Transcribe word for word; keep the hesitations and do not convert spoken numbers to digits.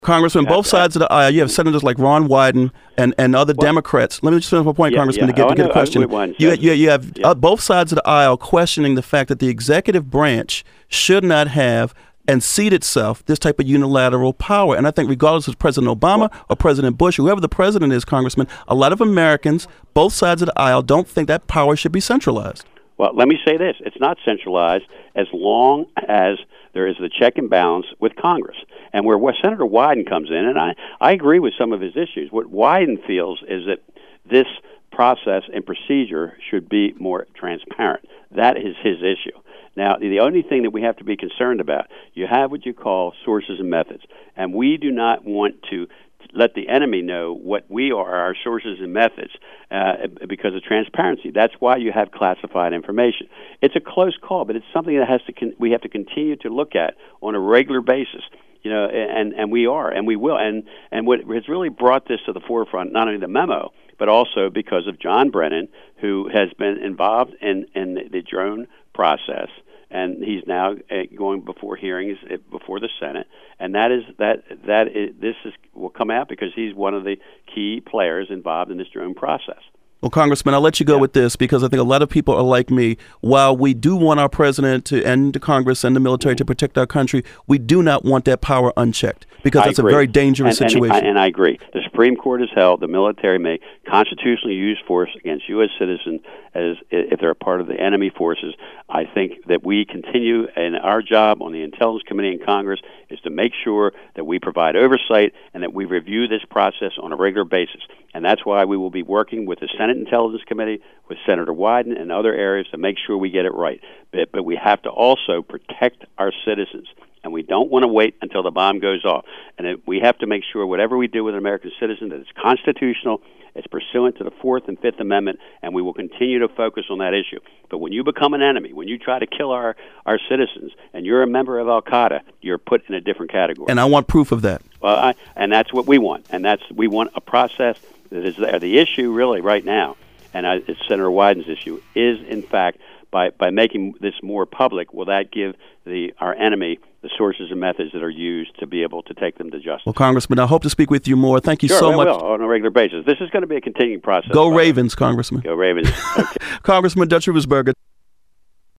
Congressman, both sides of the aisle, you have senators like Ron Wyden and, and other well, Democrats. Let me just finish my point, yeah, Congressman, yeah. to get oh, to get no, a question. One, you, you, you have yeah. uh, both sides of the aisle questioning the fact that the executive branch should not have and cede itself this type of unilateral power. And I think regardless of President Obama or President Bush, whoever the president is, Congressman, a lot of Americans, both sides of the aisle, don't think that power should be centralized. Well, let me say this. It's not centralized as long as there is the check and balance with Congress. And where, where Senator Wyden comes in, and I, I agree with some of his issues, what Wyden feels is that this process and procedure should be more transparent. That is his issue. Now, the only thing that we have to be concerned about, you have what you call sources and methods, and we do not want to let the enemy know what we are, our sources and methods, uh, because of transparency. That's why you have classified information. It's a close call, but it's something that has to con- we have to continue to look at on a regular basis. You know, and, and we are, and we will. And, and what has really brought this to the forefront, not only the memo, but also because of John Brennan, who has been involved in, in the drone process, and he's now uh, going before hearings uh, before the Senate, and that is that that is, this is will come out because he's one of the key players involved in this drone process. Well, Congressman, I'll let you go yeah. with this because I think a lot of people are like me. While we do want our president to and the Congress and the military to protect our country, we do not want that power unchecked because that's a very dangerous and, situation. And, and I agree. The Supreme Court has held the military may constitutionally use force against U S citizens as if they're a part of the enemy forces. I think that we continue, and our job on the Intelligence Committee in Congress is to make sure that we provide oversight and that we review this process on a regular basis. And that's why we will be working with the Senate Intelligence Committee, with Senator Wyden and other areas to make sure we get it right. But, but we have to also protect our citizens, and we don't want to wait until the bomb goes off. And it, we have to make sure whatever we do with an American citizen that it's constitutional, it's pursuant to the Fourth and Fifth Amendment, and we will continue to focus on that issue. But when you become an enemy, when you try to kill our, our citizens, and you're a member of Al-Qaeda, you're put in a different category. And I want proof of that. Well, I, and that's what we want. And that's we want a process that is there. The issue really right now, and I, it's Senator Wyden's issue, is in fact by, by making this more public, will that give the our enemy the sources and methods that are used to be able to take them to justice? Well, Congressman, I hope to speak with you more. Thank you sure, so I much. Will, on a regular basis. This is going to be a continuing process. Go Ravens, Congressman. Go Ravens. Okay. Congressman Dutch Rivers-Berger.